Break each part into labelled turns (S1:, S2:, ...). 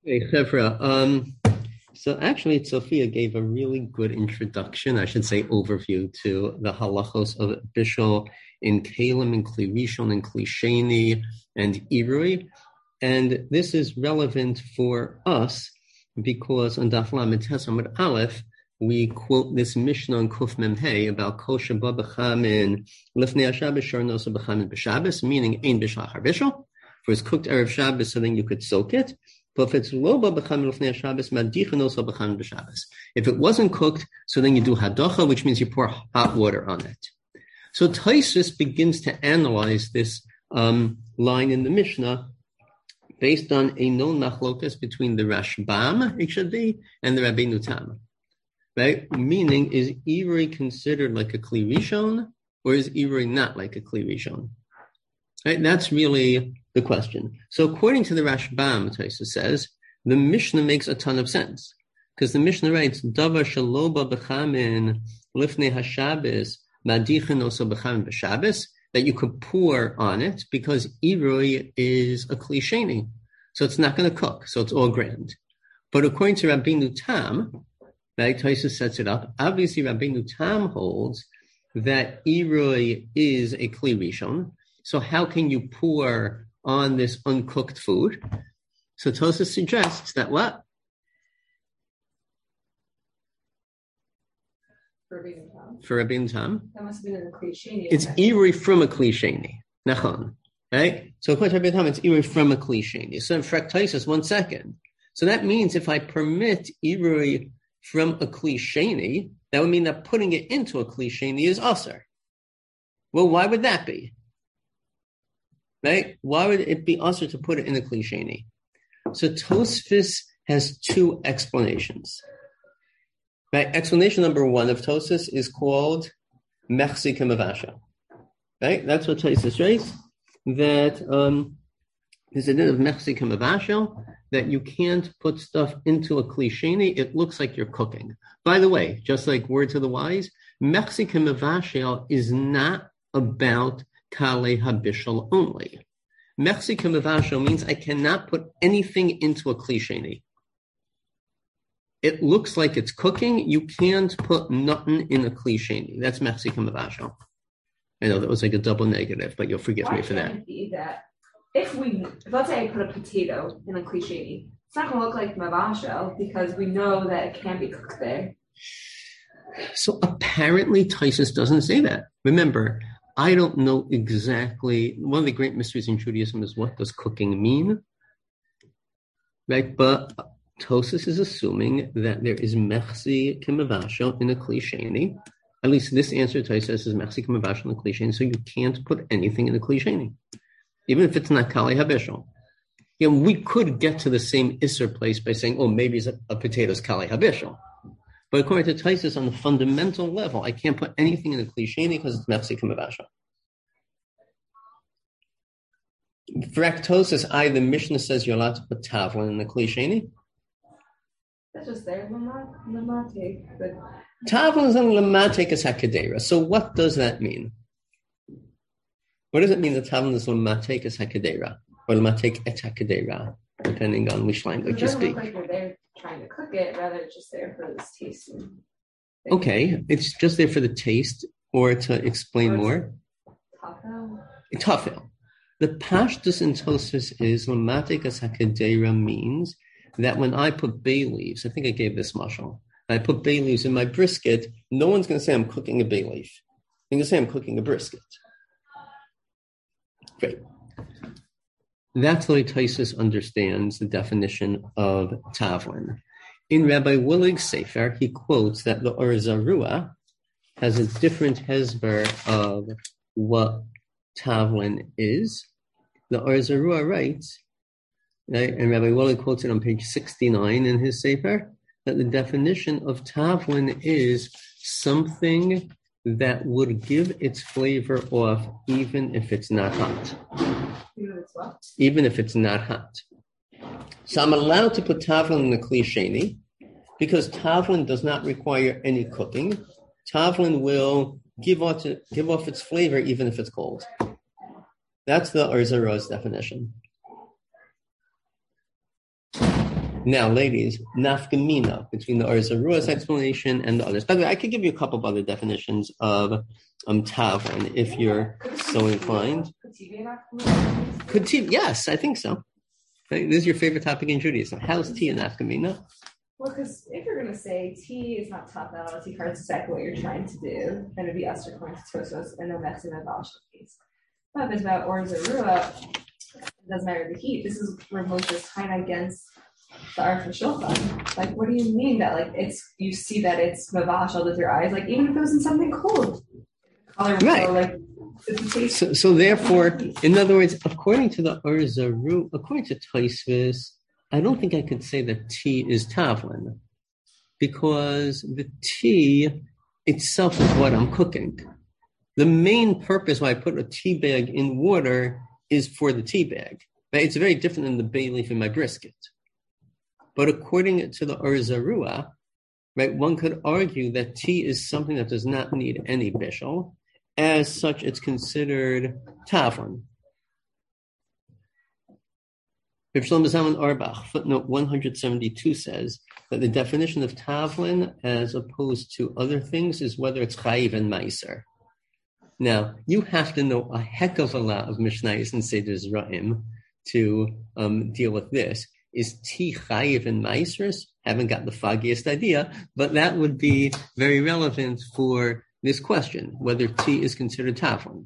S1: Hey, Chevra. So actually, Sophia gave a really good introduction, I should say overview, to the halachos of Bishul in Kalim and Kli Rishon and Kli Sheni and Irui. And this is relevant for us because on Daf Lamed Tes Amud Aleph, we quote this Mishnah on Kuf Mem Hey about Kol Sheba B'chamin Lifnei HaShabbos Shor Nosa B'chamin B'Shabbos, meaning Ein B'Shachar Bishul. For it's cooked Erev Shabbos, so then you could soak it. But if it's loba b'chamin lifnei Shabbos, madichin also b'chamin b'Shabbos. If it wasn't cooked, so then you do hadocha, which means you pour hot water on it. So Tosfos begins to analyze this line in the Mishnah based on a known machlokas between the Rashbam, it should be, and the Rabbeinu Tam. Right? Meaning, is Irui considered like a Kli Rishon, or is Irui not like a Kli Rishon? Right? That's really the question. So according to the Rashbam, Tosfos says, the Mishnah makes a ton of sense. Because the Mishnah writes, Davar shaloba b'chamin lifnei hashabbos madichin also b'chamin b'Shabbos, that you could pour on it because Irui is a Kli Sheni. So it's not going to cook. So it's all grand. But according to Rabbeinu Tam, right, Tosfos sets it up. Obviously, Rabbeinu Tam holds that Irui is a Kli Rishon. So how can you pour on this uncooked food? So Tosfos suggests that what? For Rabbeinu Tam.
S2: That must have been a Kli Sheni.
S1: It's Irui from a Kli Sheni. Nachon. Right? So according to Rabbeinu Tam, it's Irui from a Kli Sheni. So in fact, Tosfos, 1 second. So that means if I permit Irui from a Kli Sheni, that would mean that putting it into a Kli Sheni is aser. Well, why would that be? Right? Why would it be aser to put it in a Kli Sheni? So Tosfos has 2 explanations. Right? Explanation number 1 of Tosfos is called Mechzik Mavasha. Right? That's what Tosfos writes. That there's a din of Mechzik Mavasha, that you can't put stuff into a Kli Sheni. It looks like you're cooking. By the way, just like word to the wise, Mechzik Mavasha is not about Kale Habishal only. Mechzik Mavasha means I cannot put anything into a Kli Sheni. It looks like it's cooking. You can't put nothing in a Kli Sheni. That's Mechzik Mavasha. I know that was like a double negative, but you'll forgive me for that.
S2: Why can't it be that if let's say I put a potato in a Kli Sheni, it's not going to look like Mavasha because we know that it can be cooked there.
S1: So apparently Tosfos doesn't say that. Remember, I don't know exactly. One of the great mysteries in Judaism is what does cooking mean, right? But Tosfos is assuming that there is mechzi k'mavashel in a Kli Sheni. At least this answer Tosfos is mechzi k'mavashel in a Kli Sheni, so you can't put anything in a Kli Sheni, even if it's not kali habishel. You know, we could get to the same Isser place by saying, oh, maybe it's a potato's kali habishel. But according to Tosfos, on the fundamental level, I can't put anything in a Kli Sheni because it's mefsik mavasha. For Tosfos, the Mishnah says you're allowed to put tavlin in the Kli Sheni.
S2: That's just there, lamate.
S1: Tavlin is on lamate as hakadera. So what does that mean? What does it mean that tavlin is lamate as hakadera or lamate et hakadera, depending on which language you speak?
S2: Like you're there trying to cook it, rather it's just there for this taste.
S1: Okay, it's just there for the taste, or to explain more. Tafel. The pashtus in Tosfos is lamate as hakadera means that when I put bay leaves, I think I gave this mashal, I put bay leaves in my brisket, no one's going to say I'm cooking a bay leaf. They're going to say I'm cooking a brisket. Great. That's the way Tosfos understands the definition of tavlin. In Rabbi Willig's Sefer, he quotes that the Or Zarua has a different hesber of what tavlin is. The Or Zarua writes, right, and Rabbi Willig quotes it on page 69 in his Sefer, that the definition of tavlin is something that would give its flavor off even if it's not hot. Even if it's not hot. So I'm allowed to put tavlin in the Kli Sheni because tavlin does not require any cooking. Tavlin will give off its flavor even if it's cold. That's the Or Zarua's definition. Now, ladies, nafkamina between the Or Zarua's explanation and the others. By the way, I could give you a couple of other definitions of tavon if you're so inclined. Could tea? Yes, I think so. This is your favorite topic in Judaism. How's tea a nafkamina?
S2: Well, because if you're going to say tea is not top now, tea cards exactly what you're trying to do, then it'd be Esther according to Tosos and then that's in the Baal case. But if it's about Or Zarua, it doesn't matter the heat. This is where Moshe is kind of against the Arf Shulchan. Like, what do you mean that like it's you see that it's mavashal with your eyes? Like even if it was in something cold, color
S1: right?
S2: So, like
S1: so therefore, in other words, according to the Or Zaru, according to Tosfos, I don't think I could say that tea is tavlin because the tea itself is what I'm cooking. The main purpose why I put a tea bag in water is for the tea bag. Right? It's very different than the bay leaf in my brisket. But according to the Or Zarua, right, one could argue that tea is something that does not need any bishul. As such, it's considered tavlin. Rav Shlomo Zalman Auerbach, footnote 172 says that the definition of tavlin, as opposed to other things, is whether it's chayiv and meiser. Now, you have to know a heck of a lot of Mishnayos and Seder Zra'im to deal with this. Is tea chayiv and meiser? Haven't got the foggiest idea, but that would be very relevant for this question, whether tea is considered tavlin.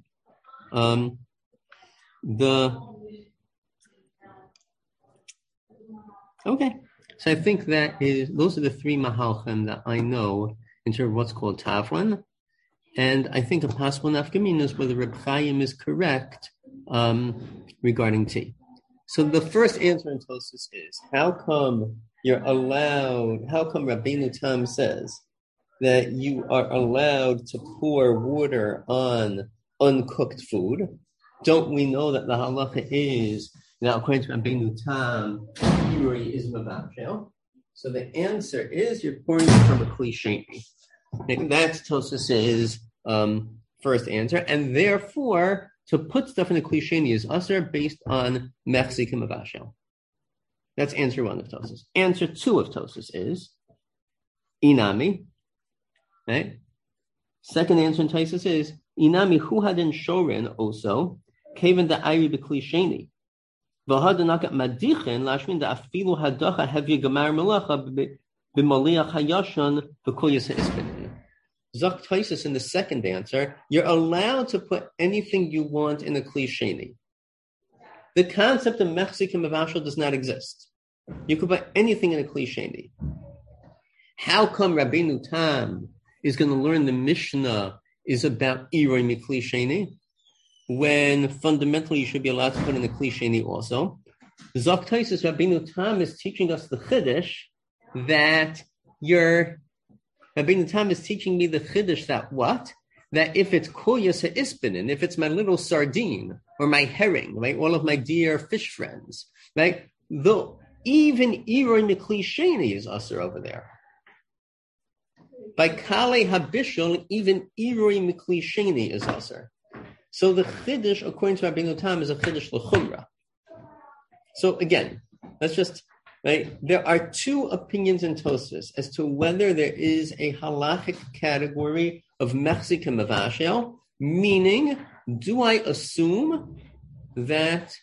S1: Okay, so I think those are the three mahalchim that I know in terms of what's called tavlin, and I think a possible nafkamina is whether Reb Chaim is correct regarding tea. So the first answer in Tosfos is, how come Rabbeinu Tam says that you are allowed to pour water on uncooked food? Don't we know that the halacha is, now according to Rabbeinu Tam, Irui is mavashel? So the answer is you're pouring it from a kli sheni. That's Tosfos' first answer, and therefore to put stuff in a kli sheni is usher based on mechzik mavashel. That's answer one of Tosfos. Answer two of Tosfos is inami. Right? Second answer in Tosfos is inami hu hadin shorin also kaven da ayri bekli sheni. V'hadanakat madichin lashmin da afilu hadacha hevya gamar melacha b'maliach hayashan v'kol yisa ispin. Zok Tosfos in the second answer, you're allowed to put anything you want in a kli sheni. The concept of mechzik and mavashel does not exist. You could put anything in a kli sheni. How come Rabbeinu Tam is going to learn the Mishnah is about Iroi Mikli Sheni, when fundamentally you should be allowed to put in a Kli Sheni also? Zok Tosfos, Rabbeinu Tam is teaching us the Chiddush that Rabbeinu Tam is teaching me the Chiddush that what? That if it's koyas ha'isbinin, if it's my little sardine or my herring, right, all of my dear fish friends, right, though even Iroi Mikli Sheni is usher over there. By Kale Habishul, even Iroi Mikli Sheni is usher. So the Chiddush, according to Rabbeinu Tam, is a Chiddush l'chumra. So again, let's just, right, there are two opinions in Tosfos as to whether there is a halachic category of mechzik and mavashel, meaning, do I assume that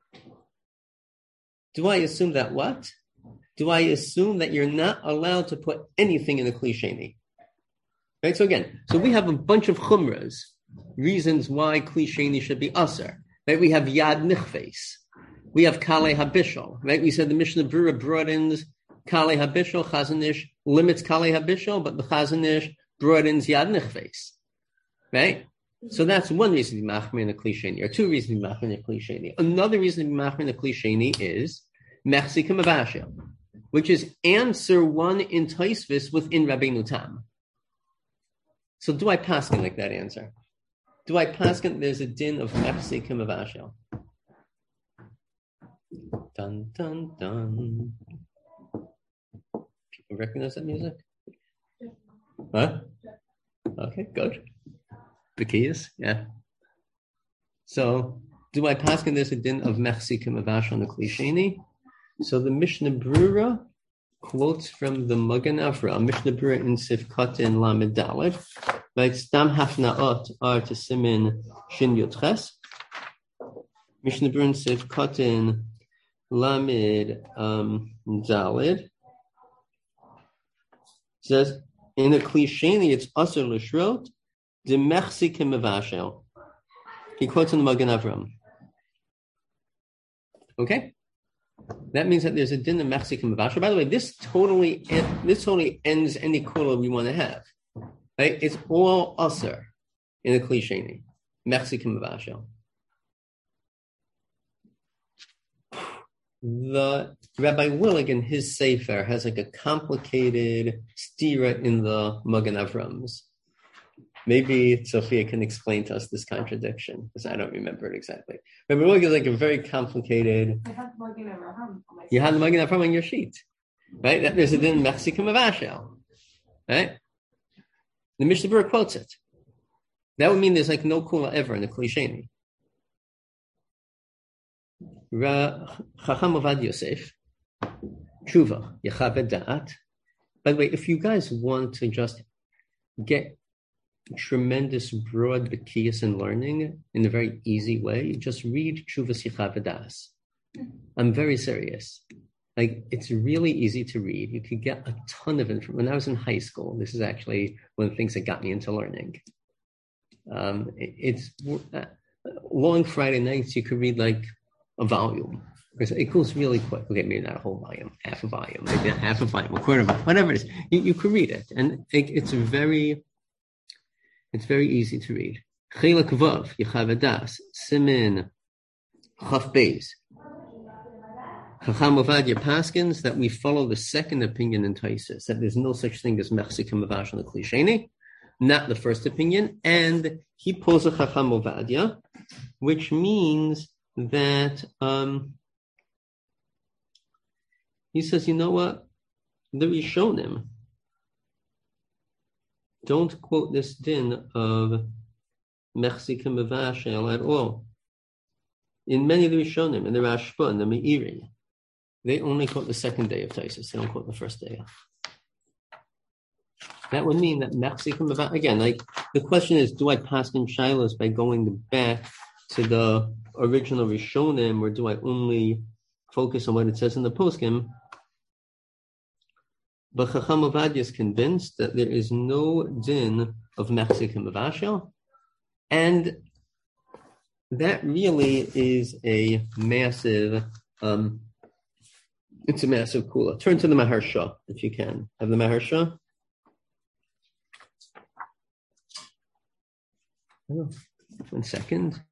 S1: what? Do I assume that you're not allowed to put anything in a kli sheni? Right? So again, we have a bunch of chumras, reasons why kli sheni should be aser. Right? We have yad nichves. We have kale habishol. Right? We said the Mishnah Berurah broadens kale habishol. Chazon Ish limits kale habishol, but the Chazon Ish broadens yad nichves. Right? So that's one reason to be machmir in a kli sheni, or two reasons to be machmir in a kli sheni. Another reason to be machmir in a kli sheni is mechzik mavashel, which is answer one in Tosfos within Rabbeinu Tam. So do I paskin like that answer? Do I paskin there's a din of mechzik mavashel? Dun, dun, dun. People recognize that music? Huh? Okay, good. The keys, yeah. So, do I paskin there's a din of mechzik mavashel on the kli sheni? So the Mishnah Brura quotes from the Magen Avraham, Mishnah Brura in Sifkat in Lamed Dalet, like Stam Hafnaot are to Simin Shin Yotches. Mishnah Brura in Sifkat in Lamed Dalet says in a klisheni it's Asur Lishrot de Mechsi Kimavashel. He quotes in the Magen Avraham. Okay. That means that there's a din of Mexican Mavashel. By the way, this totally ends any kola we want to have. Right? It's all usher in a klisheni. Mexican Mavashel. The Rabbi Willig in his Sefer has like a complicated stira in the Magen Avram's. Maybe Sophia can explain to us this contradiction, because I don't remember it exactly. Rabbi Willig is like a very complicated.
S2: I have the Magen Avraham on my
S1: You have the Magen Avraham on your sheet, right? That there's a din Mexican Mavashel, right? The Mishnah Berurah quotes it. That would mean there's like no kula ever in the klisheni. Chacham Ovad Yosef, Tshuva, Yechaveh Da'at. By the way, if you guys want to just get tremendous broad bekiyas in learning in a very easy way, just read Tshuvas Yechaveh Da'as. I'm very serious. Like, it's really easy to read. You could get a ton of information. When I was in high school, this is actually one of the things that got me into learning. It's long Friday nights, you could read like a volume. It goes really quick. Okay, maybe not a whole volume, half a volume, maybe not half a volume, a quarter of a volume, whatever it is. You could read it. And it's very easy to read. Chilek Vav, Yechaveh Da'as, Simin, Chaf Beis. Chacham Ovadia Paskins that we follow the second opinion in Taisus, that there's no such thing as Mexican Mavash on the klisheni, not the first opinion, and he pulls a Chacham Ovadia, which means that he says, you know what, the Rishonim don't quote this din of Mexican Mavashel at all. In many of the Rishonim, in the Rashba and the Meiri, they only quote the second day of Taisus. They don't quote the first day. That would mean that Mexican Mavashel, again, like the question is, do I pass in Shilohs by going back to the original Rishonim, or do I only focus on what it says in the poskim? But Chacham Ovadia is convinced that there is no din of Mexican Mavashel, and that really is a massive, it's a massive kula. Turn to the Maharsha, if you can. Have the Maharsha? Oh, 1 second.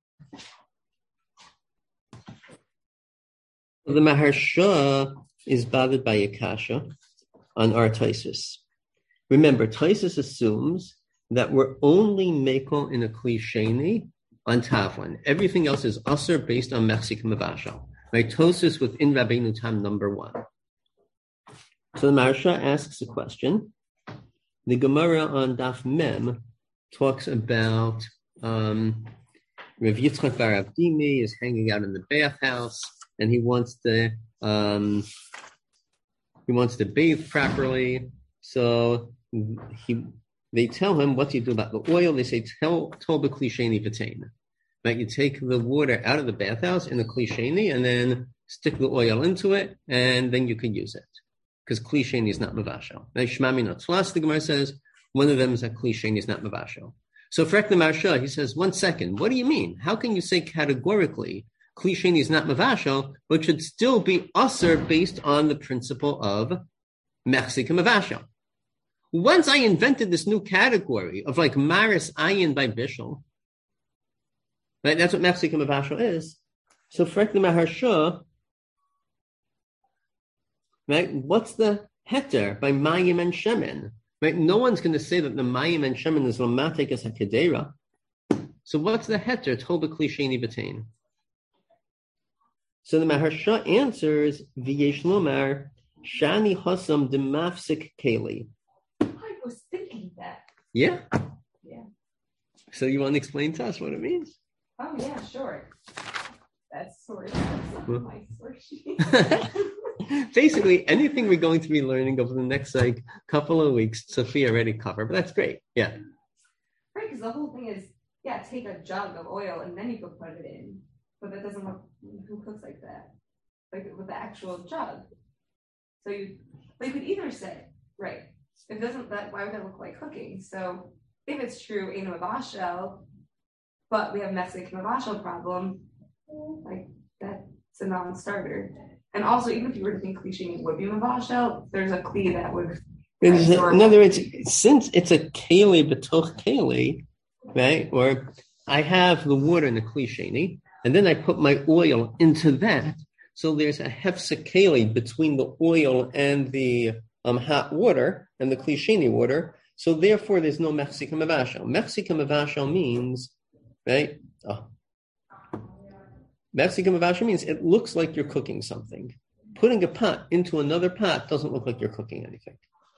S1: The Maharsha is bothered by Akasha on our Taisus. Remember, Taisus assumes that we're only mekel in a klisheni on Tavlin. Everything else is usher based on Mexican Mavashel. Right? Tosus within Rabbeinu Tam number 1. So the Maharsha asks a question. The Gemara on Daf Mem talks about Rav Yitzchak bar Avdimi is hanging out in the bathhouse, and he wants to bathe properly. So they tell him, what do you do about the oil? They say, tol b'klisheni v'tein. Right? You take the water out of the bathhouse in the klisheni and then stick the oil into it, and then you can use it. Because klisheni is not mavashel. Shmami Natzlas, the Gemara says, one of them is that klisheni is not mavashel. So for the Maharsha, he says, 1 second, what do you mean? How can you say categorically klisheni is not mavashel, but should still be usher based on the principle of Mexican mavashel? Once I invented this new category of like maris ayin by bishul, right? That's what Mexican mavashel is. So for the Maharsha, right? What's the heter by mayim and shemen? Right? No one's going to say that the mayim and shemen is lamatek as hakadera. So what's the heter? Tol b'klisheni b'tein. So the Maharsha answers, V'yesh lomar shani hosam demafsik keli.
S2: I was thinking that.
S1: Yeah?
S2: Yeah.
S1: So you want to explain to us what it means?
S2: Oh, yeah, sure. That's sort of my source sheet.
S1: basically anything we're going to be learning over the next couple of weeks, Sophia already covered, but that's great. Yeah.
S2: Right, because the whole thing is, take a jug of oil and then you can put it in. But that doesn't look, who cooks like that? Like with the actual jug. So you could either say, right, if it doesn't, why would that look like cooking? So if it's true, Eino Mavashel, but we have Mexican Mavashel problem, like that's a non-starter. And also, even if you were to think Kli would be Mavashel, there's a Kli that would.
S1: In other words, since it's a Keli betoch Keli, right? Or I have the water in the Kli Sheni, and then I put my oil into that. So there's a hefsek Keli between the oil and the hot water and the Kli Sheni water. So therefore, there's no Mexican Mavashel. Mexican Mavashel means, right? Mexican Mavashel means it looks like you're cooking something. Putting a pot into another pot doesn't look like you're cooking anything.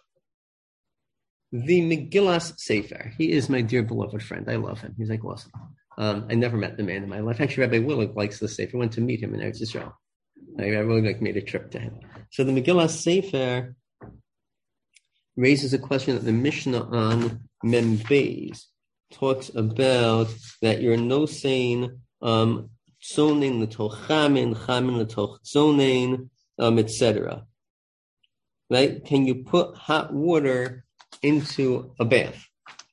S1: The Megillas Sefer, he is my dear beloved friend. I love him. He's like awesome. I never met the man in my life. Actually, Rabbi Willig likes the Sefer. I went to meet him in Eretz Yisrael. I really made a trip to him. So the Megillas Sefer raises a question that the Mishnah on Mem Beis talks about that you're no saying tzonin l'toch chamin, chamin l'toch tzonin, etc. Right? Can you put hot water into a bath?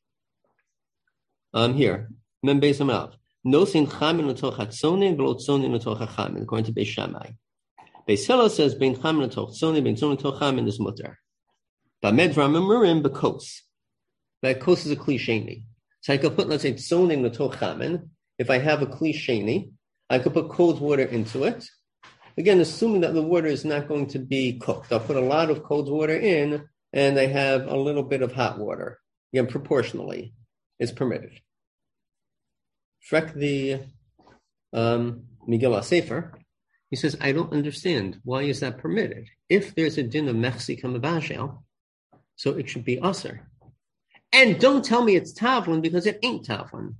S1: Here, Mem Beis Amav. No saying chamin l'toch hatzonin, v'lo tzonin l'toch chamin, according to Beis Shammai. Beis Hillel says bein chamin l'toch tzonin, bein tzonin l'toch chamin is mutar. But Medram Amurim bekos. That kos is a Kli Sheni. So I could put, let's say, tzonim l'toch chamin. If I have a Kli Sheni, I could put cold water into it. Again, assuming that the water is not going to be cooked. I'll put a lot of cold water in, and I have a little bit of hot water. Again, proportionally, it's permitted. Frek the Megillah Sefer, he says, I don't understand. Why is that permitted? If there's a din of Mexican Mavashel, so it should be usher. And don't tell me it's tavlin because it ain't tavlin.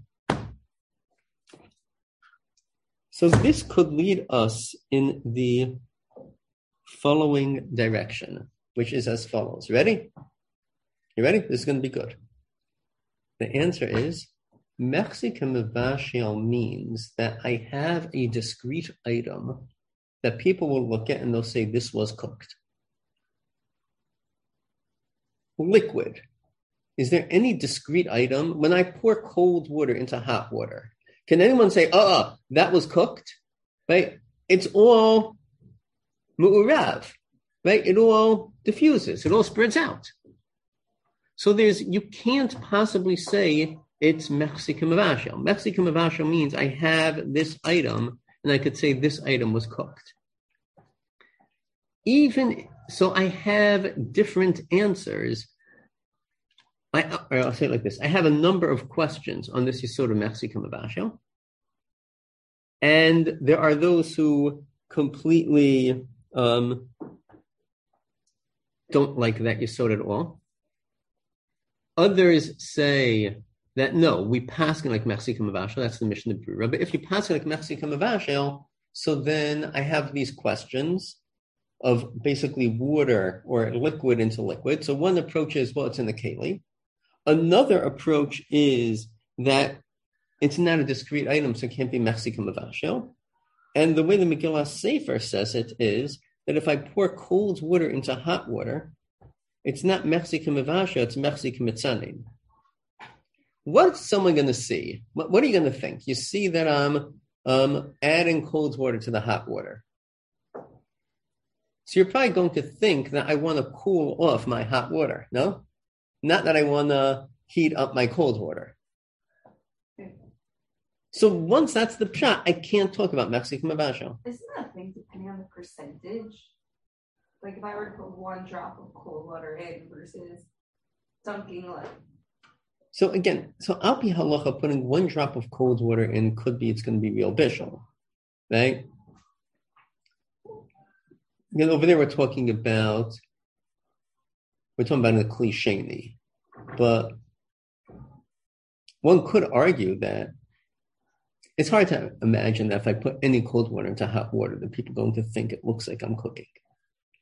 S1: So this could lead us in the following direction, which is as follows. Ready? You ready? This is going to be good. The answer is Mexican Mavashel means that I have a discrete item that people will look at and they'll say this was cooked. Liquid. Is there any discrete item? When I pour cold water into hot water, can anyone say, that was cooked? Right? It's all mu'urav. Right? It all diffuses. It all spreads out. So you can't possibly say it's Mexican Mavashel. Mexican Mavashel means I have this item and I could say this item was cooked. Even so, I have different answers. I'll say it like this. I have a number of questions on this Yisod of Mexican Mavashel. And there are those who completely don't like that Yisod at all. Others say that no, we pass like Mexican Mavashel. That's the mission of Brura. But if you pass like Mexican Mavashel, so then I have these questions of basically water or liquid into liquid. So one approach is, well, it's in the keli. Another approach is that it's not a discrete item, so it can't be Mexican Mavashel. And the way the Megillah Sefer says it is that if I pour cold water into hot water, it's not Mexican Mavashel, it's Mexican Mitzanin. What's someone going to see? What are you going to think? You see that I'm adding cold water to the hot water. So you're probably going to think that I want to cool off my hot water, no? Not that I want to heat up my cold water. So once that's the pshat, I can't talk about Mexican Mavashel.
S2: Isn't that a thing depending on the percentage? Like if I were to put 1 drop of cold water in versus dunking like.
S1: So again, Al Pi Halacha, putting 1 drop of cold water in could be it's going to be real bishul, right? Again, over there we're talking about the Kli Sheni, but one could argue that it's hard to imagine that if I put any cold water into hot water, that people are going to think it looks like I'm cooking.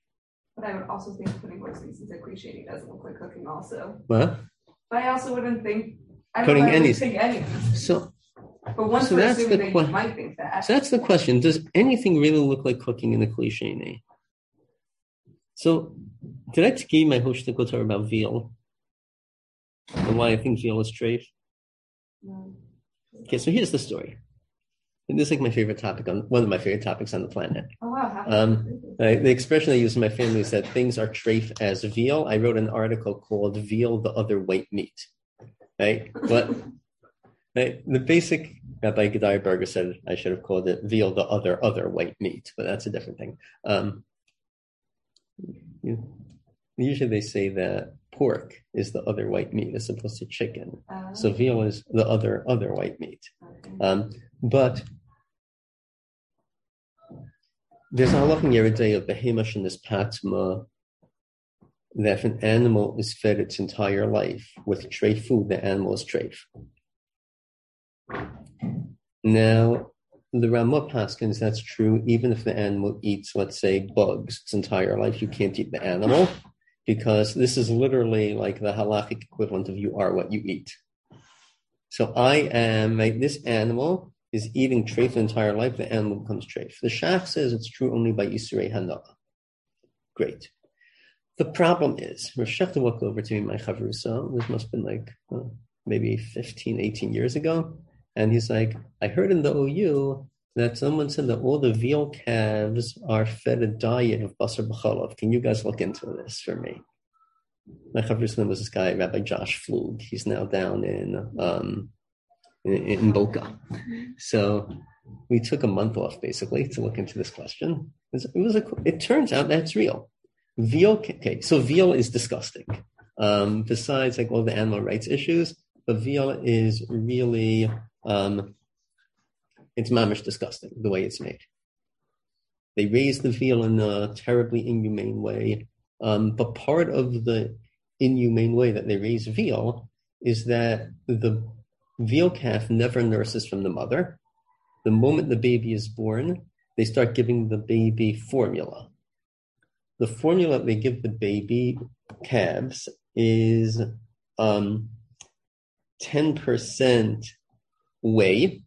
S2: But I would also think putting horse meat into cliche doesn't look like cooking also.
S1: What?
S2: But I also wouldn't think
S1: Putting any.
S2: So, but once we're assuming that you might think that.
S1: So that's the question. Does anything really look like cooking in the cliche? So did I give you my whole shtickle about veal? And why I think veal is treif?
S2: No.
S1: Okay, so here's the story. And this is like my favorite topic one of my favorite topics on the planet.
S2: Oh wow!
S1: The expression I use in my family is that things are treif as veal. I wrote an article called "Veal, the Other White Meat." Right, but right, the basic Rabbi Gedaliah Berger said I should have called it "Veal, the Other White Meat," but that's a different thing. Usually they say that pork is the other white meat as opposed to chicken. So veal is the other white meat. But there's a halach in Yeridei of Behema Shenis Patma that if an animal is fed its entire life with treif food, the animal is treif. Now, the Ramah paskins, that's true even if the animal eats, let's say, bugs its entire life. You can't eat the animal because this is literally like the halachic equivalent of you are what you eat. So this animal is eating treif the entire life, the animal becomes treif. The Shach says it's true only by Yisurei Hana'ah. Great. The problem is, Rav Shechter walked over to me, my chavrusa, this must have been like maybe 15, 18 years ago, and he's like, I heard in the OU that someone said that all the veal calves are fed a diet of basar b'chalav. Can you guys look into this for me? My chavrusa was this guy, Rabbi Josh Flug. He's now down in Boca. So we took a month off basically to look into this question. It turns out that's real. Veal, so veal is disgusting. Besides like all the animal rights issues, but veal is really, it's mamish disgusting the way it's made. They raise the veal in a terribly inhumane way. But part of the inhumane way that they raise veal is that the veal calf never nurses from the mother. The moment the baby is born, they start giving the baby formula. The formula they give the baby calves is 10% whey,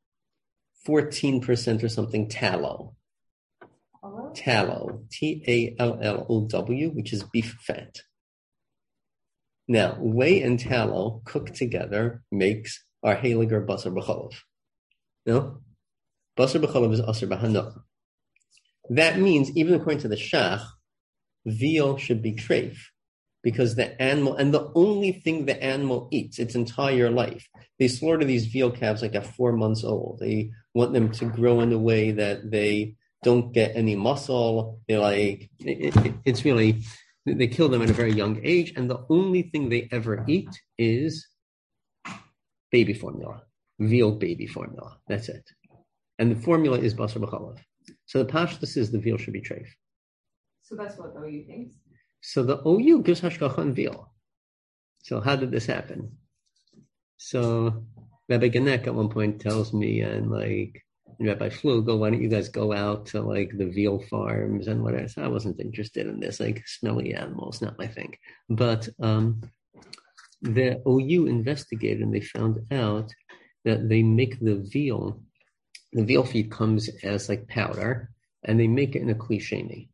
S1: 14% or something tallow. Tallow, Tallow, which is beef fat. Now, whey and tallow cooked together makes our haliger basar b'chalav. No? Basar b'chalav is asar b'hana'ah. That means, even according to the Shach, veal should be treif, because the animal, and the only thing the animal eats its entire life, they slaughter these veal calves like at 4 months old. They want them to grow in a way that they don't get any muscle. It's really, they kill them at a very young age, and the only thing they ever eat is baby formula, veal baby formula. That's it. And the formula is basar b'chalav. So the pashtus is the veal should be treif.
S2: So that's what the OU thinks? So
S1: the OU gives hashgacha on veal. So how did this happen? So Rabbi Genek at one point tells me, and Rabbi Flug, why don't you guys go out to the veal farms and whatever. So I wasn't interested in this, smelly animals, not my thing. But the OU investigated and they found out that they make the veal feed comes as powder, and they make it in a klisheni.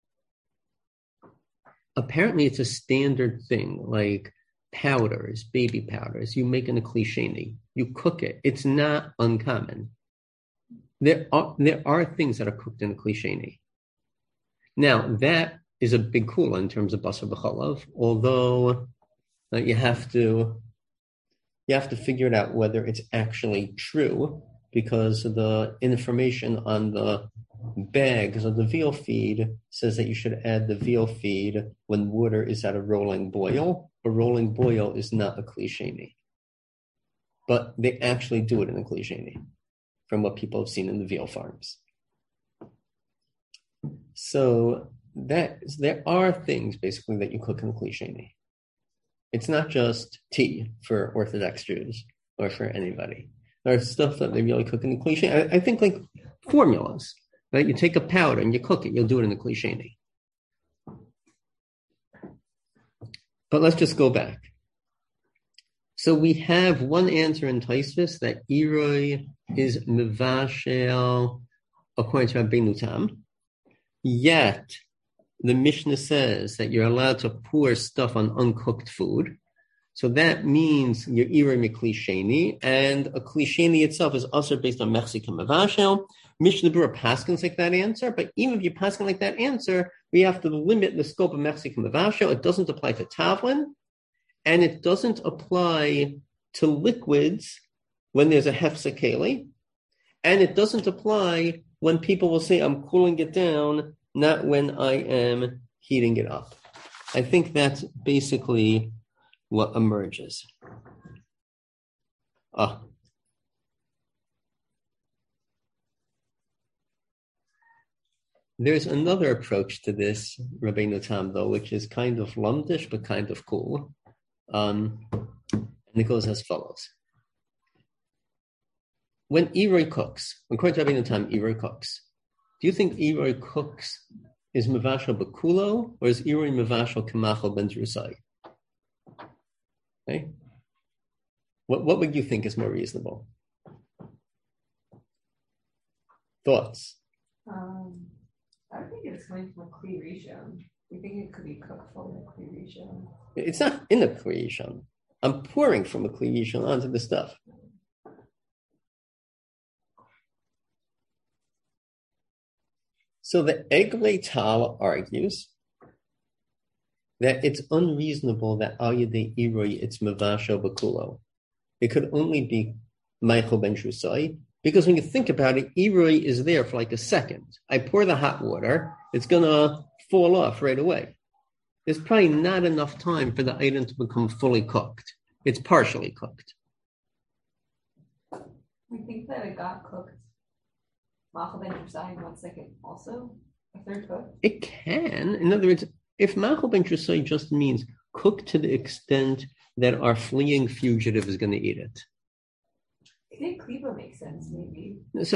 S1: Apparently, it's a standard thing, like powders, baby powders. You make in a klisheni. You cook it. It's not uncommon. There are things that are cooked in a klisheni. Now, that is a big kula in terms of basar b'chalav, although you have to figure it out whether it's actually true, because the information on the bags of the veal feed says that you should add the veal feed when water is at a rolling boil. A rolling boil is not a klisheni, but they actually do it in a klisheni, from what people have seen in the veal farms. So there are things basically that you cook in a klisheni. It's not just tea for Orthodox Jews or for anybody. There's stuff that they really cook in the klisheni. I think formulas. Right? You take a powder and you cook it. You'll do it in the klisheni. But let's just go back. So we have one answer in Tosfos that Iroi is mevashel according to Rabbeinu Tam. Yet the Mishnah says that you're allowed to pour stuff on uncooked food. So that means you're Iroi mikli sheni, and a kli sheni itself is also based on Mexican mevashel. Mishnah Berurah paskins like that answer, but even if you paskin like that answer, we have to limit the scope of Mexican mevashel. It doesn't apply to tavlin. And it doesn't apply to liquids when there's a hefsek keli. And it doesn't apply when people will say, I'm cooling it down, not when I am heating it up. I think that's basically what emerges. There's another approach to this, Rabbeinu Tam, though, which is kind of lumdish, but kind of cool. And it goes as follows. When Iroi cooks, according to Rabbeinu Tam, Iroi cooks. Do you think Iroi cooks is mevashel bekulo, or is Iroi mevashel k'machal ben drusai? Okay. What would you think is more reasonable? Thoughts?
S2: I think it's coming from a kli rishon. We think it could be cooked from a kli rishon.
S1: It's not in a kli rishon. I'm pouring from a kli rishon onto the stuff. So the Eglei Tal argues that it's unreasonable that al yedei iroi it's mevashel bekulo. It could only be Michael ben Shusai, because when you think about it, iroi is there for like a second. I pour the hot water, it's gonna fall off right away. There's probably not enough time for the item to become fully cooked. It's partially cooked.
S2: We think that it got cooked. Machal ben Shusai in 1 second also? A third cook?
S1: It can. In other words, if Machal ben Shusai just means cooked to the extent that our fleeing fugitive is going to eat it.
S2: Kedei klipa makes sense, maybe.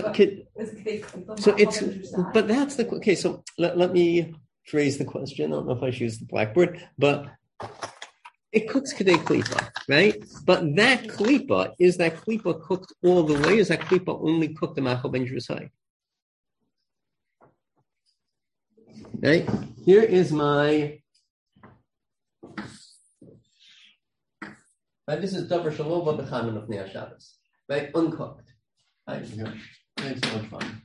S1: But that's the, okay, so let me phrase the question. I don't know if I should use the blackboard, but it cooks kedei klipa, right? But that klipa, is that klipa cooked all the way? Is that klipa only cooked the Machal ben Shusai? Right? Here is my, right? This is davar shalom b'chanan of Nei Shabbos, right? Uncooked. Right? It's so much fun.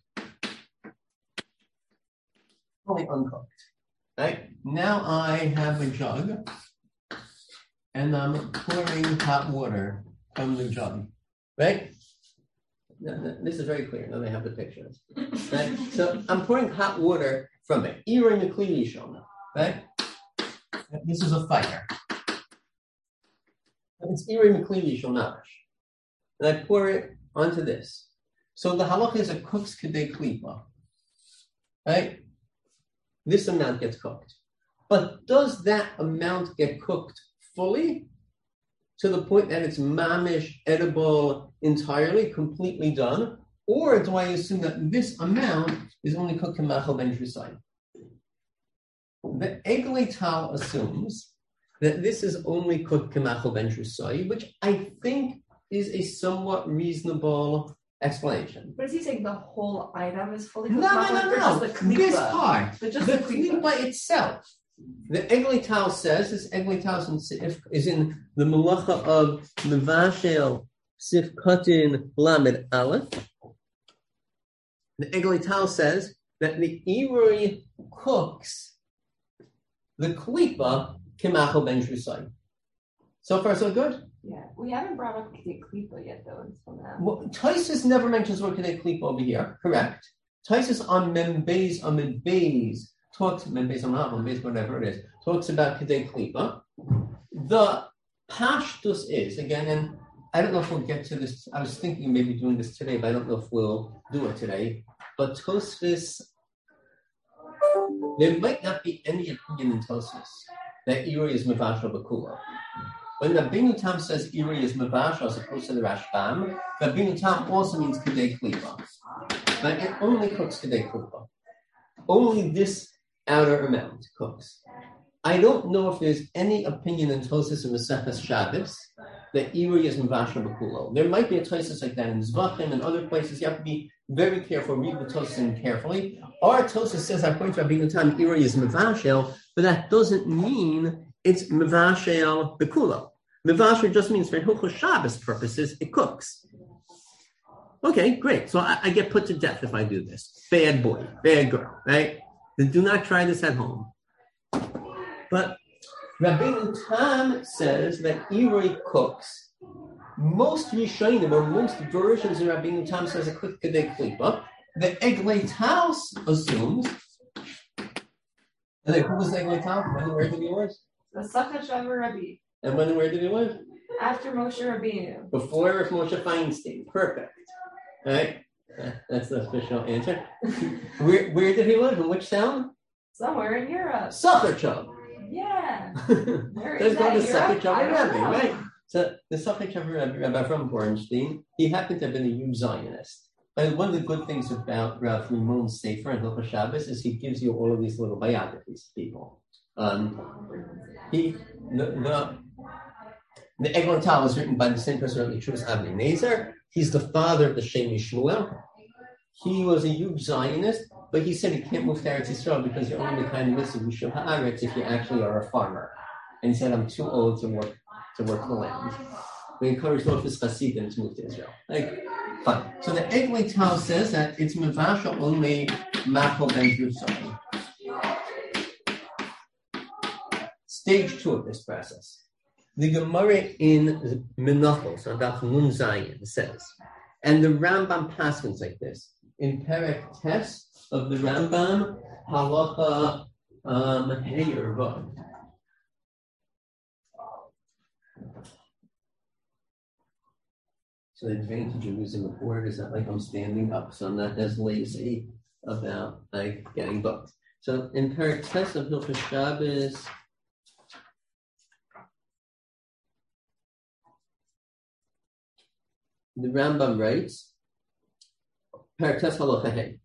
S1: Only uncooked. Right? Now I have a jug, and I'm pouring hot water from the jug. Right? This is very clear. Now they have the pictures. Right? So I'm pouring hot water from it. Iroi mikli rishon. Right? This is a fire. It's Iroi mikli rishon namash. And I pour it onto this. So the halacha is it cooks kedei klipa. Right? This amount gets cooked. But does that amount get cooked fully? To the point that it's mamish, edible, entirely, completely done? Or do I assume that this amount is only cooked in Machal ben Shusai? The Eglei Tal assumes that this is only cooked in Machal ben Shusai, which I think is a somewhat reasonable explanation.
S2: But is he saying the whole item is fully cooked?
S1: No. This part,
S2: but just
S1: the klipa itself. The Eglei Tal says, this Eglei Tal is in the Malacha of Mevashel Sif Katin Lamed Aleph. The Eglei Tal says that the Iroi cooks the klipa k'machal ben Shusai. So far, so good?
S2: Yeah, we haven't brought up kedei klipa yet, though, until now.
S1: Well, Tosfos never mentions word kedei klipa over here, correct? Tosfos on Membeis Amid Beis talks, Membeis Amid Beis, whatever it is, talks about kedei klipa. The pashtus is, again, and I don't know if we'll get to this. I was thinking of maybe doing this today, but I don't know if we'll do it today. But Tosfos, there might not be any opinion in Tosfos that Iroi is mevashel b'kula. When Rabbeinu Tam says Iroi is mevashel as opposed to the Rashbam, Rabbeinu Tam also means kedei klipa. But it only cooks kedei klipa. Only this outer amount cooks. I don't know if there's any opinion in Tosas and Maseches Shabbos that Irui is Mavashal B'kulo. There might be a Tosas like that in Zvachim and other places. You have to be very careful, read the Tosas carefully. Our Tosas says, according to Rabbi Natan, Irui is Mavashal, but that doesn't mean it's Mavashal B'kulo. Mavashal just means for Hilchos Shabbos purposes, it cooks. Okay, great. So I get put to death if I do this. Bad boy, bad girl, right? Then do not try this at home. But Rabbeinu Tam says that Irui cooks. Most Rishonim, or most versions of Rabbeinu Tam says a quick kedei klipa. The Eglei Taos assumes. And then who was the Eglei Taos? When and where did he live?
S2: The Sachar Shavar Rabbi.
S1: And when and where did he live?
S2: After Moshe Rabbeinu.
S1: Before Moshe Feinstein. Perfect. All right? That's the official answer. Where did he live? In which town?
S2: Somewhere in Europe.
S1: Sakharchov.
S2: Yeah.
S1: Let's go to Sakharchov Rebbe, right? So the Sakharchov Rebbe from Bornstein, he happened to have been a huge Zionist. And one of the good things about Rav Rimon's Sefer and Hilchos Shabbos is he gives you all of these little biographies of people. The Eglon Tal was written by the same person who chose Avnei Nezer. He's the father of the Shemi Shmuel. He was a huge Zionist, but he said he can't move to Eretz Yisrael because you're only the kind of mitzvah Yishuv Haaretz if you actually are a farmer. And he said, I'm too old to work the land. We encouraged all of his Hasidim to move to Israel. Like, fine. So the Eglei Tal says that it's Mevasha only Machol Ben Drusai. Stage 2 of this process. The Gemara in Menachos, on Daf Nun Zayin, says, and the Rambam paskins like this. In Perek Tes of the Rambam, Halacha Heyer Vav. So the advantage of using a board is that like I'm standing up, so I'm not as lazy about like getting booked. So in Perek Tes of Hilchos Shabbos, the Rambam writes, Perek Tes Halacha Hey.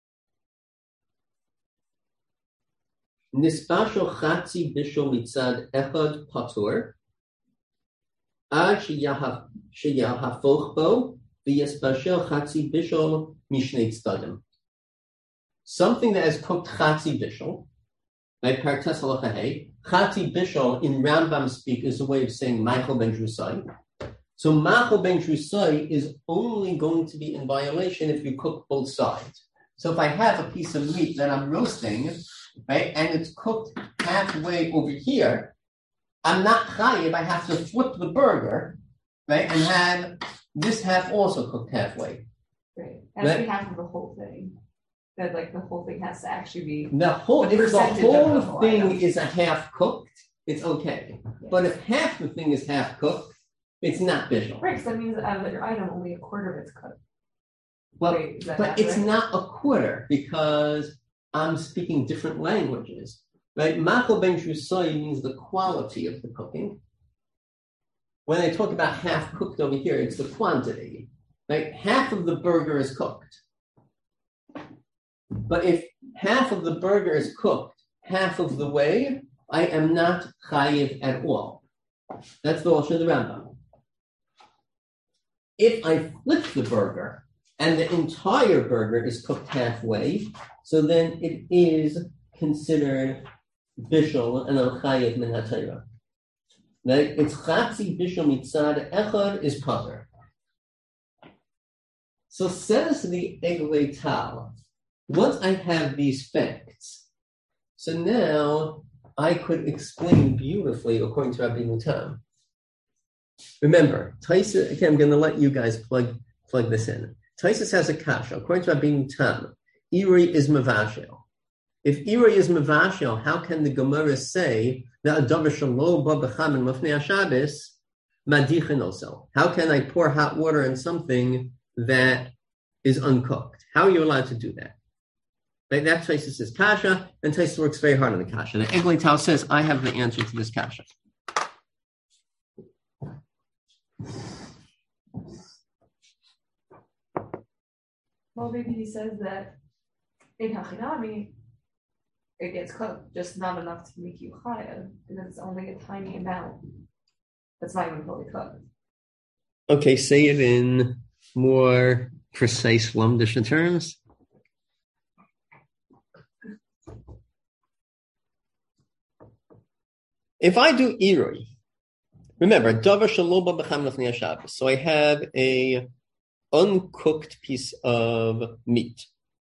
S1: Nispashel chatzi bishul mitzad echad patur ad sheyahafoch bo v'yespashel chatzi bishul mishnei tzdadim. Something that is cooked chatzi bishul, like Perek Tes Halacha Hey. Chatzi bishul in Rambam speak is a way of saying Michael ben Drusai. So Machal ben Drusai is only going to be in violation if you cook both sides. So if I have a piece of meat that I'm roasting, right, and it's cooked halfway over here, I'm not chayiv. I have to flip the burger, right, and have this half also cooked halfway.
S2: Right. That's right? Half of the whole thing. That like the whole thing has to actually be
S1: if the whole thing is a half cooked, it's okay. Yes. But if half the thing is half cooked, it's not bishul.
S2: Right, because that means out of your item, only a quarter of it's cooked.
S1: Well, but it's not a quarter because I'm speaking different languages. Right? Machal ben Drusai means the quality of the cooking. When I talk about half cooked over here, it's the quantity. Right? Half of the burger is cooked. But if half of the burger is cooked half of the way, I am not chayiv at all. That's the Lashon of the Rambam. If I flip the burger and the entire burger is cooked halfway, so then it is considered bishul and al chayiv min hatayra. It's chatzi bishul mitzad echad is pater. So says the Eglei Tal, once I have these facts, so now I could explain beautifully according to Rabbeinu Tam. Remember, Taisus, okay, I'm going to let you guys plug this in. Taisus has a kasha. According to Rabbeinu Tam, Irui is mavashel. If Irui is mavashel, how can the Gemara say that a davar shelo ba b'chamin lefnei haShabbos madichin also? How can I pour hot water in something that is uncooked? How are you allowed to do that? Right? That's Taisus' kasha, and Taisus works very hard on the kasha. The Eglei Tal says, I have the answer to this kasha.
S2: Well, maybe he says that in Hachinami, it gets cooked, just not enough to make you chayav, because it's only a tiny amount that's not even fully cooked.
S1: Okay, say it in more precise Lumdish terms. If I do irui, remember, davar shaloba b'cham lefnei Shabbos. So I have a uncooked piece of meat.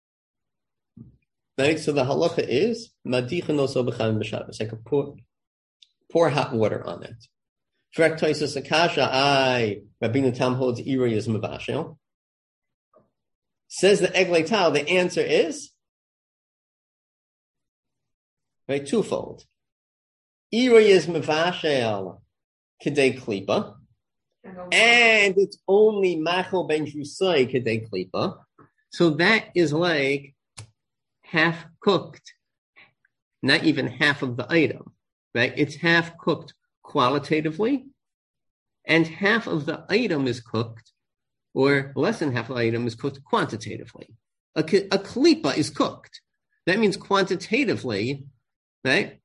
S1: Right? So the halacha is madichan also b'cham b'Shabbos. I could pour hot water on it. Correct Toisus Akasha, Rabbeinu Tam holds irui is mavashel. Says the Eglei Tal, the answer is right, twofold. Irui is mavashel kedei klipa, and it's only machol ben drusai kedei klipa. So that is like half cooked, not even half of the item, right? It's half cooked qualitatively, and half of the item is cooked, or less than half of the item is cooked quantitatively. A klipa is cooked. That means quantitatively, right?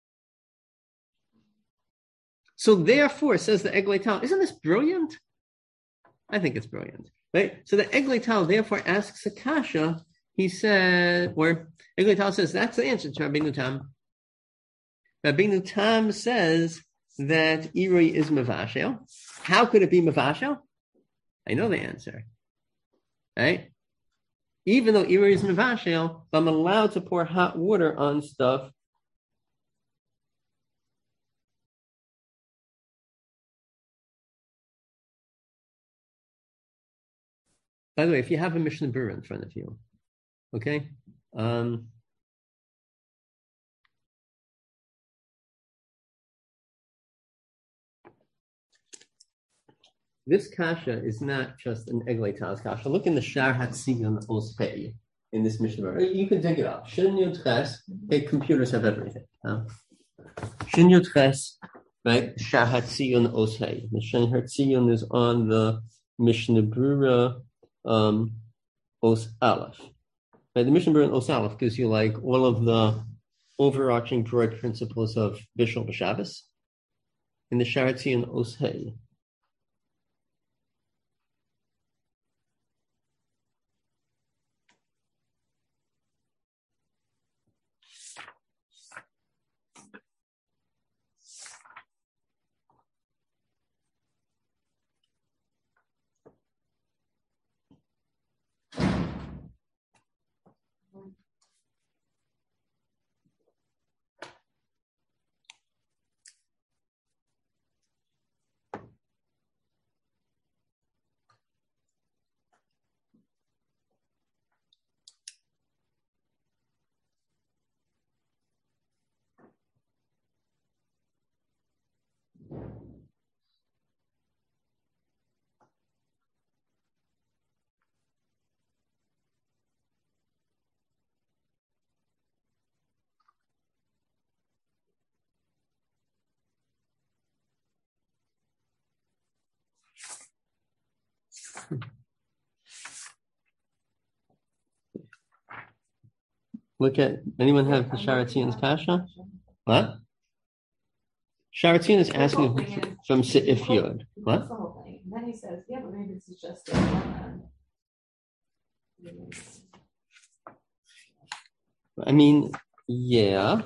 S1: So therefore, says the Eglei Tal, isn't this brilliant? I think it's brilliant, right? So the Eglei Tal therefore asks Akasha, he said, or Eglei Tal says, that's the answer to Rabbeinu Tam. Rabbeinu Tam says that irui is mavashel. How could it be mavashel? I know the answer, right? Even though irui is mavashel, I'm allowed to pour hot water on stuff. By the way, if you have a Mishnah Berurah in front of you, okay, this kasha is not just an Eglei Tal's kasha. Look in the Shar Hatzion Ospei in this Mishnah Berurah. You can dig it up. Shin Yud Ches. Hey, computers have everything. Shin Yud Ches, right? Shar Hatzion Ospei. The Shar Hatzion is on the Mishnah Berurah Os Aleph. Right? The Mishnah Berurah Os Aleph gives you like all of the overarching broad principles of Bishul B'Shabbos. In the Shar Hatzion Ospei. Look at, anyone have the Shar Hatzion's kasha? What? Shar Hatzion is asking from Seif Yud. What?
S2: That's the whole thing. And then he says, yeah, but maybe this is just a one.
S1: I mean, yeah.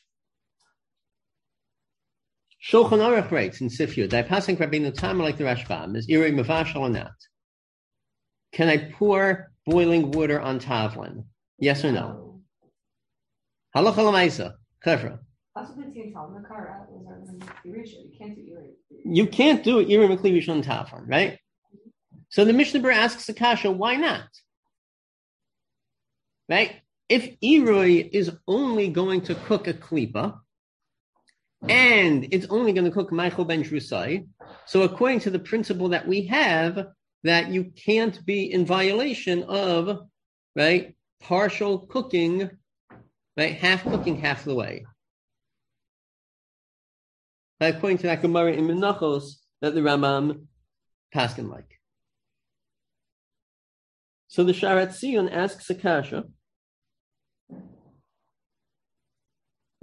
S1: Shulchan Aruch writes in Seif Yud, "I passing Rabbeinu Tam like the Rashbam is irui mavashel or not? Can I pour boiling water on tavlin? Yes or no? Halacha l'maisa, chevra. You can't do irui m'kli rishon tavlin, right? So the Mishnah Berurah asks the kasha, why not? Right? If irui is only going to cook a klipa, and it's only going to cook Maichel ben Drusai, so according to the principle that we have, that you can't be in violation of, right, partial cooking, right, half cooking half the way. Right, according to that Gemara in Menachos that the Rambam paskin like. So the Shar Hatzion asks a kasha,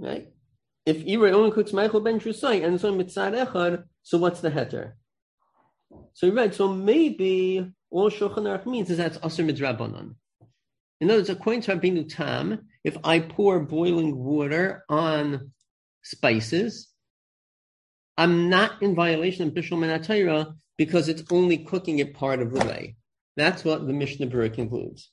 S1: Right? If Ira only cooks Michael ben Trusai and so mitzad echad, so what's the heter? So you're right. So maybe all Shulchan Aruch means is that's Asur Midrabanan. In other words, according to Rabbeinu Tam, if I pour boiling water on spices, I'm not in violation of Bishul Min HaTorah because it's only cooking it part of the way. That's what the Mishnah Berurah concludes.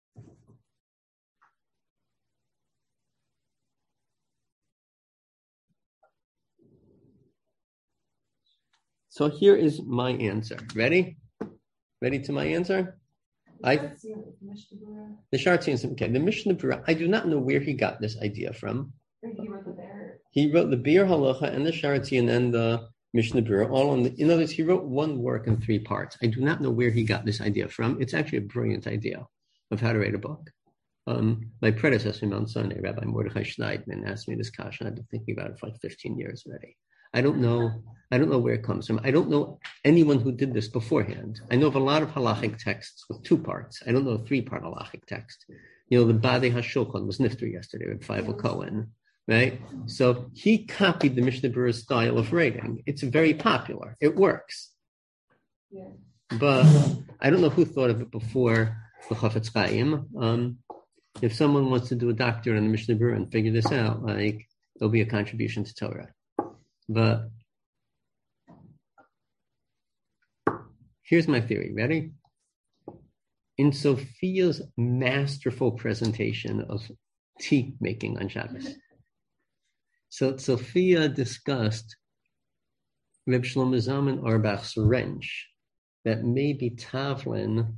S1: So here is my answer. Ready? Ready to my answer? The Shartzian, okay. The Mishnah Berurah, I do not know where he got this idea from.
S2: He wrote the Bear.
S1: He wrote the Be'er Halacha and the Shartzian and the Mishnah Berurah, all on the. In other words, he wrote one work in 3 parts. I do not know where he got this idea from. It's actually a brilliant idea of how to write a book. My predecessor, Mount Sinai, Rabbi Mordechai Schneidman, asked me this question. I've been thinking about it for like 15 years already. I don't know where it comes from. I don't know anyone who did this beforehand. I know of a lot of halachic texts with 2 parts. I don't know a 3-part halachic text. The Badei HaShulchan was nifter yesterday with Feivel Cohen, right? So he copied the Mishnah Berurah style of writing. It's very popular. It works.
S2: Yeah.
S1: But I don't know who thought of it before the Chafetz Chaim. If someone wants to do a doctorate on the Mishnah Berurah and figure this out, like, there'll be a contribution to Torah. But here's my theory. Ready? In Sophia's masterful presentation of tea making on Shabbos, so Sophia discussed Reb Shlomo Zalman Auerbach's wrench that maybe Tavlin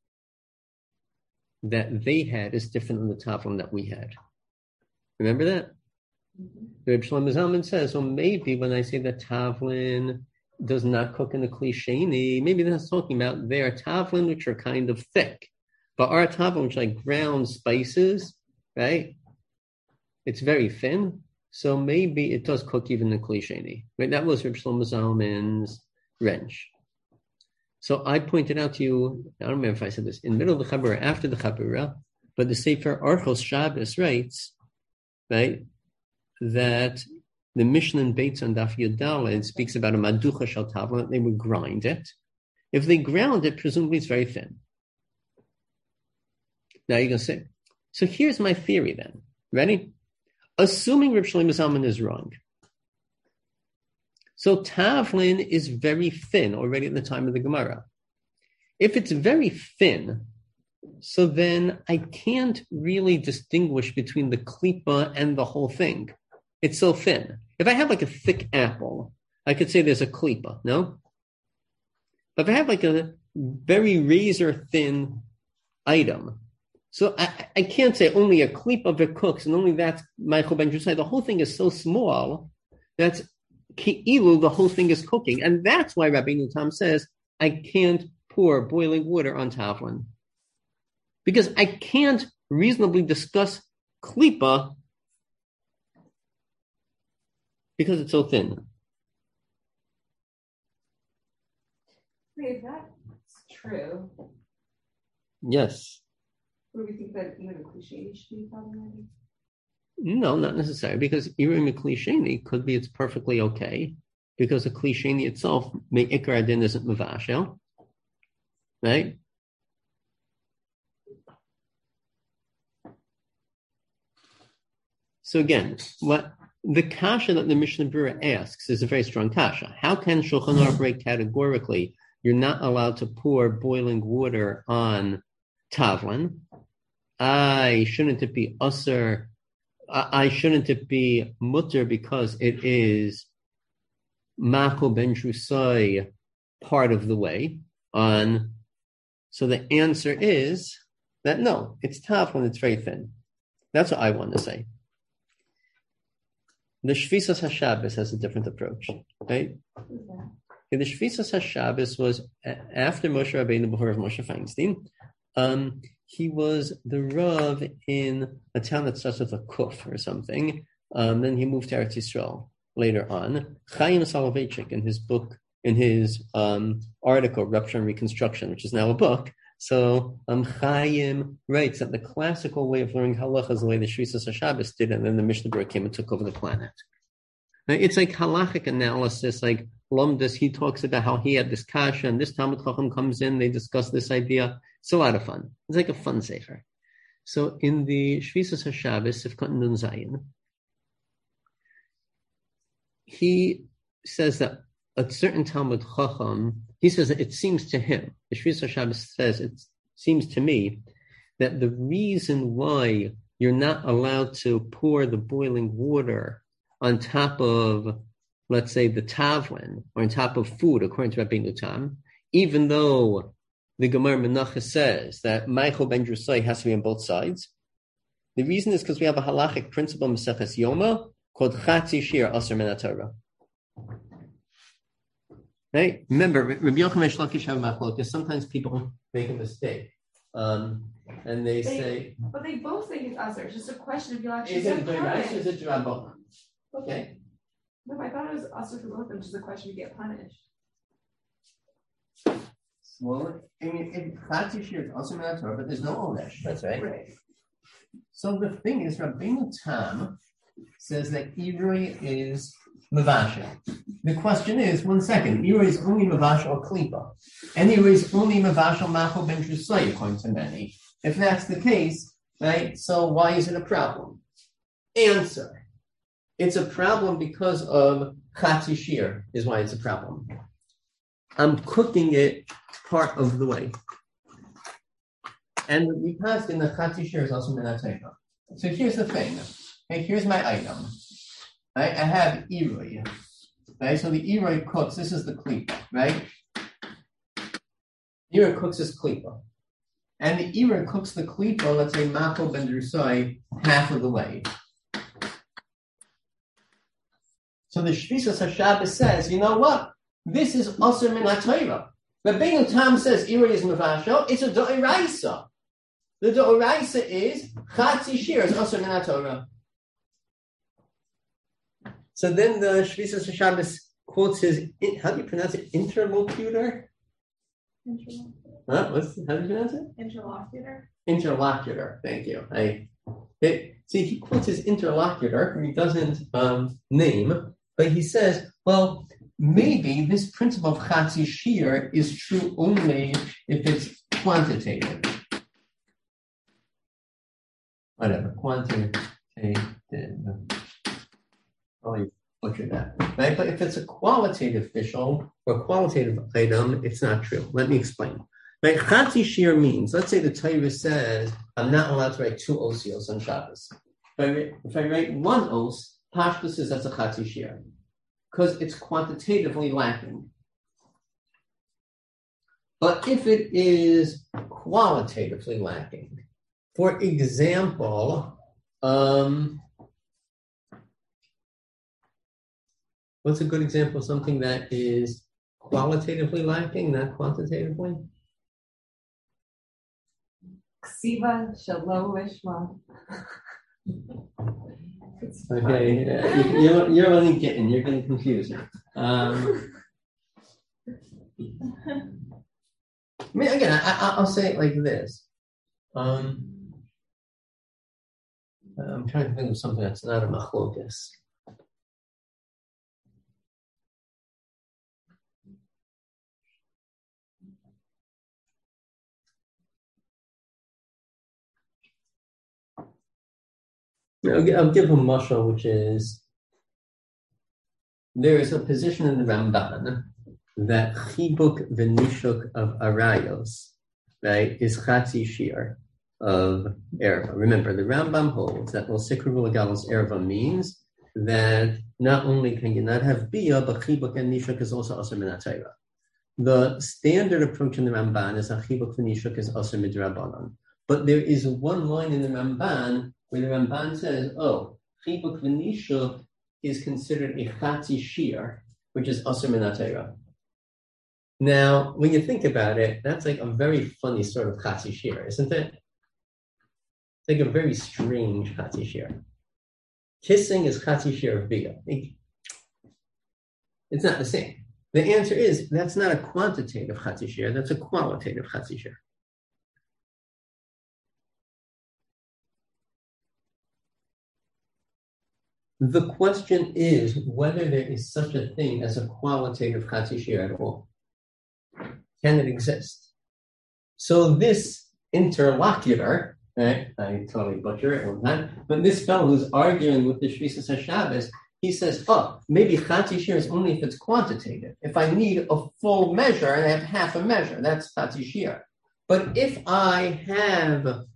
S1: that they had is different than the Tavlin that we had. Remember that? Reb Shlomo Zalman says, well, maybe when I say that Tavlin does not cook in the Kli Sheni, maybe that's talking about their Tavlin, which are kind of thick. But our Tavlin, which like ground spices, right? It's very thin. So maybe it does cook even in the Kli Sheni. Right? That was Reb Shlomo Zalman's wrench. So I pointed out to you, I don't remember if I said this, in the middle of the Chabura, after the Chabura, but the Sefer Orchos Shabbos writes, right, that the Mishnah in Beitz on Daf Yud Daled speaks about a maducha shel tavlin, that they would grind it. If they ground it, presumably it's very thin. Now you're going to say, so here's my theory then. Ready? Assuming Reb Shlomo Zalman is wrong. So tavlin is very thin already at the time of the Gemara. If it's very thin, so then I can't really distinguish between the klipa and the whole thing. It's so thin. If I have like a thick apple, I could say there's a klipa, no? But if I have like a very razor thin item, so I can't say only a klipa of it cooks and only that's Michael ben Trusai. The whole thing is so small that's ki'ilu, the whole thing is cooking. And that's why Rabbeinu Tam says, I can't pour boiling water on tavlin. Because I can't reasonably discuss klipa because it's so thin.
S2: Wait, if that's true,
S1: yes.
S2: would we think that even a cliche should be problematic?
S1: No, not necessarily, because even a klisheni could be it's perfectly okay, because a klisheni itself, me'ikar adin isn't mavashel, right? So again, what the kasha that the Mishnah Berurah asks is a very strong kasha. How can Shulchan Aruch write categorically you're not allowed to pour boiling water on tavlin? Shouldn't it be usher? Shouldn't it be mutter because it is Mako ben Trusai part of the way on? So the answer is that no, it's tavlin, it's very thin. That's what I want to say. The Shvisas HaShabbos has a different approach, right? Okay. The Shvisas HaShabbos was after Moshe Rabbeinu, before of Moshe Feinstein. He was the Rav in a town that starts with a Kuf or something. Then he moved to Eretz Yisrael later on. Chaim Soloveitchik, in his book, in his article, Rupture and Reconstruction, which is now a book, So Chaim writes that the classical way of learning halacha is the way the Shvisas HaShabbos did, and then the Mishnah Berurah came and took over the planet. Now, it's like halachic analysis, like Lomdus, he talks about how he had this kasha, and this Talmud Chacham comes in, they discuss this idea. It's a lot of fun. It's like a fun sefer. So in the Shvisas HaShabbos, Sifkat Nun Zayin, he says that a certain Talmud Chacham, he says that it seems to him, the Shvisas HaShabbos says, it seems to me that the reason why you're not allowed to pour the boiling water on top of, let's say, the tavlin, or on top of food, according to Rabbeinu Tam, even though the Gemara Menachos says that Meichel ben Drusai has to be on both sides, the reason is because we have a halachic principle in Maseches Yoma called Chatzi Shir Aser Min HaTorah. Right? Remember, Rabbi Yochanan and Shlakish have machlokas. Sometimes people make a mistake, and they say,
S2: but they both think it's Aser. It's just a question if you actually.
S1: Is it Dreirais or is it Drabanan? Okay.
S2: No, I thought it was Aser for both of them. Just a question to get punished.
S1: Well, I mean, Chatzi Shir is Aser Min HaTorah, but there's no Onesh. That's right.
S2: Right.
S1: So the thing is, Rabbeinu Tam says that Irui is Mavasha. The question is, 1 second, Irui is only Mavasha or Klipa. And Irui is only Mavasha Machol ben Drusai, according to many. If that's the case, right, so why is it a problem? Answer. It's a problem because of Chatzi Shir is why it's a problem. I'm cooking it part of the way. And we passed in the Chatzi Shir is also Min HaTorah. So here's the thing. Okay, here's my item. Right? I have Irui. Right? So the Irui cooks. This is the klipa, right? Irui cooks this klipa. And the Irui cooks the klipa, let's say, Machol ben Drusai, half of the way. So the Shvisas HaShabbos says, you know what? This is Aser Min HaTorah. Rabbeinu Tam says Irui is Mavasha. It's a Do'iraisa. The Do'iraisa is Chatzi Shir is Aser Min HaTorah. So then the Shvisas HaShabbos quotes his, how do you pronounce it? Interlocutor? Huh? How do you pronounce it?
S2: Interlocutor.
S1: Interlocutor. Thank you. See, he quotes his interlocutor, and he doesn't name, but he says, well, maybe this principle of Chatzi Shir is true only if it's quantitative. Whatever, quantitative. Probably butchered that, right? But if it's a qualitative official or qualitative item, it's not true. Let me explain. Right? Chatzi Shir means, let's say the Torah says, I'm not allowed to write 2 osios on Shabbos. If I write 1 os, Pashtus says that's a Chatzi Shir, because it's quantitatively lacking. But if it is qualitatively lacking, for example, what's a good example of something that is qualitatively lacking, not quantitatively?
S2: Ksiva Shalom Ishma.
S1: Okay, you're only getting, you're getting confused. I mean, again, I'll say it like this. I'm trying to think of something that's not a machlokas. I'll give a mashal, which is, there is a position in the Ramban that chibuk v'nishuk of arayos, right, is chatzi shir of erva. Remember, the Rambam holds that l'sikru v'legalos erva means that not only can you not have bia, but chibuk and nishuk is also aser min HaTorah. The standard approach in the Ramban is that chibuk v'nishuk is aser midrabanan. But there is one line in the Ramban where the Ramban says, oh, chibuk v'nishuk is considered a chatzi shir, which is aser min HaTorah. Now, when you think about it, that's like a very funny sort of chatzi shir, isn't it? It's like a very strange chatzi shir. Kissing is chatzi shir of bia. It's not the same. The answer is, that's not a quantitative chatzi shir, that's a qualitative chatzi shir. The question is whether there is such a thing as a qualitative Chatzi Shir at all. Can it exist? So this interlocutor, right? I totally butcher it one time, but this fellow who's arguing with the Shvisas HaShabbos, he says, maybe Chatzi Shir is only if it's quantitative. If I need a full measure and I have half a measure, that's Chatzi Shir. But if I have,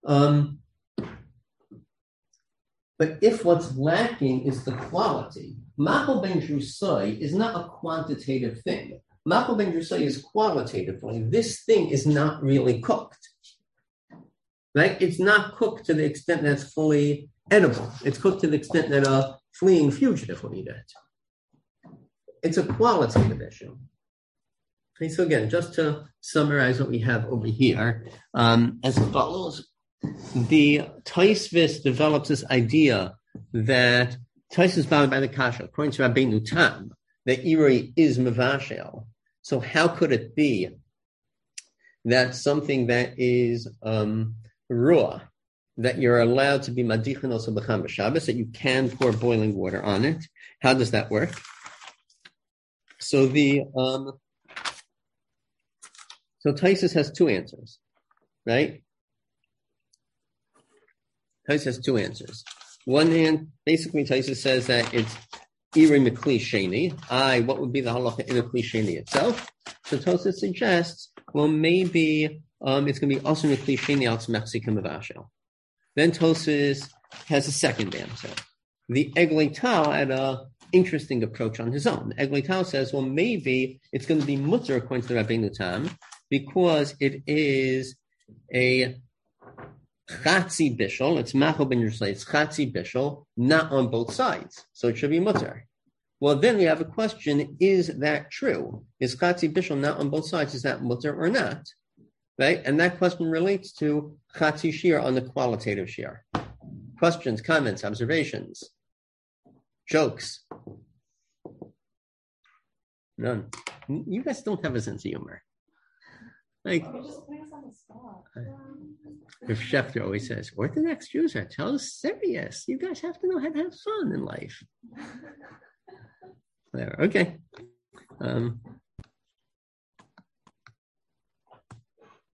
S1: but if what's lacking is the quality, Machal ben Drusai is not a quantitative thing. Machal ben Drusai is qualitatively. This thing is not really cooked. Right? It's not cooked to the extent that's fully edible. It's cooked to the extent that a fleeing fugitive will eat it. It's a qualitative issue. Okay, so again, just to summarize what we have over here, as follows. The Tosfos develops this idea that Tosfos is bound by the kasha, according to Rabbeinu Tam, that Irui is mevashel. So how could it be that something that is raw, that you're allowed to be madichin also b'cham b'Shabbos, that you can pour boiling water on it? How does that work? So so Tosfos has two answers, right? Tosfos has two answers. One hand, basically Tosfos says that it's Iri Mikli Sheni. What would be the halacha in a Kli Sheni itself? So Tosfos suggests, well, maybe it's going to be also Mikli Sheni al Tzmech Mevashel. Then Tosfos has a second answer. The Eglei Tal had an interesting approach on his own. Eglei Tal says, well, maybe it's going to be mutter according to Rabbeinu Tam because it is a Chatzi bishul, it's Machal ben Drusai, it's Chatzi bishul, not on both sides. So it should be mutter. Well, then we have a question, is that true? Is Chatzi bishul not on both sides? Is that mutter or not? Right? And that question relates to Chatzi Shir on the qualitative Shir. Questions, comments, observations, jokes? None. You guys don't have a sense of humor. Like,
S2: just putting us on the spot.
S1: If Schefter always says, Orthodox Jews are tell us serious. You guys have to know how to have fun in life. Whatever. Okay.